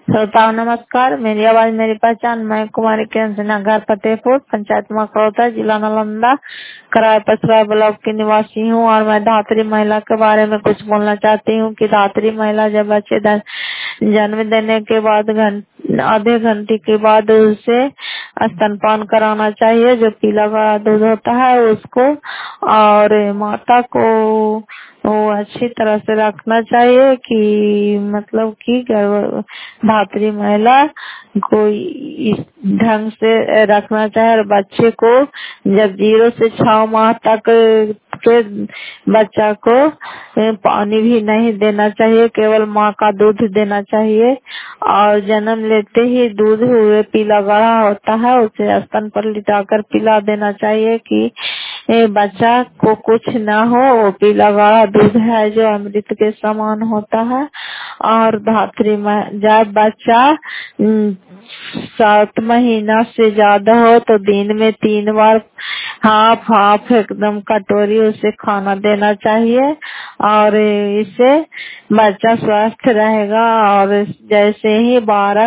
श्रोताओं नमस्कार। मेरी आवाज मेरी पहचान। मैं कुमारी किरण सिन्हा, घर फतेहपुर, पंचायत मकरौता, जिला नालंदा, कराए पसराय ब्लॉक की निवासी हूँ और मैं धात्री महिला के बारे में कुछ बोलना चाहती हूँ कि धात्री महिला जब बच्चे जन्म देने के बाद आधे घंटे के बाद उसे स्तनपान कराना चाहिए, जो पीला गाढ़ा दूध होता है उसको, और माता को वो अच्छी तरह से रखना चाहिए कि मतलब कि धात्री महिला को इस ढंग से रखना चाहिए। और बच्चे को जब 0 से 6 माह तक के बच्चा को पानी भी नहीं देना चाहिए, केवल माँ का दूध देना चाहिए। और जन्म लेते ही दूध हुए पीला गाढ़ा होता है उसे स्तन पर लिटाकर पिला देना चाहिए कि बच्चा को कुछ ना हो। वो पीला गाढ़ा दूध है जो अमृत के समान होता है। और धात्री जब बच्चा 7 महीना से ज्यादा हो तो दिन में 3 बार हाफ एकदम कटोरी उसे खाना देना चाहिए और इससे बच्चा स्वस्थ रहेगा। और जैसे ही 12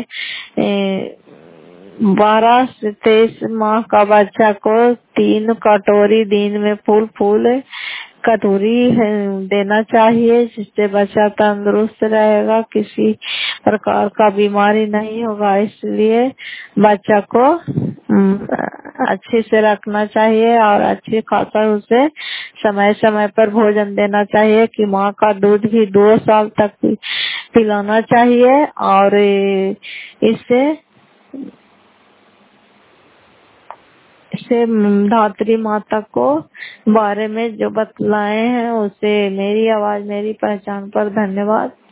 से 23 माह का बच्चा को 3 कटोरी दिन में फूल कटोरी देना चाहिए, जिससे बच्चा तंदुरुस्त रहेगा, किसी प्रकार का बीमारी नहीं होगा। इसलिए बच्चा को अच्छे से रखना चाहिए और अच्छे खासा उसे समय समय पर भोजन देना चाहिए कि माँ का दूध भी 2 साल तक पिलाना चाहिए। और इससे धात्री माता को बारे में जो बतलाए हैं उसे मेरी आवाज मेरी पहचान पर धन्यवाद।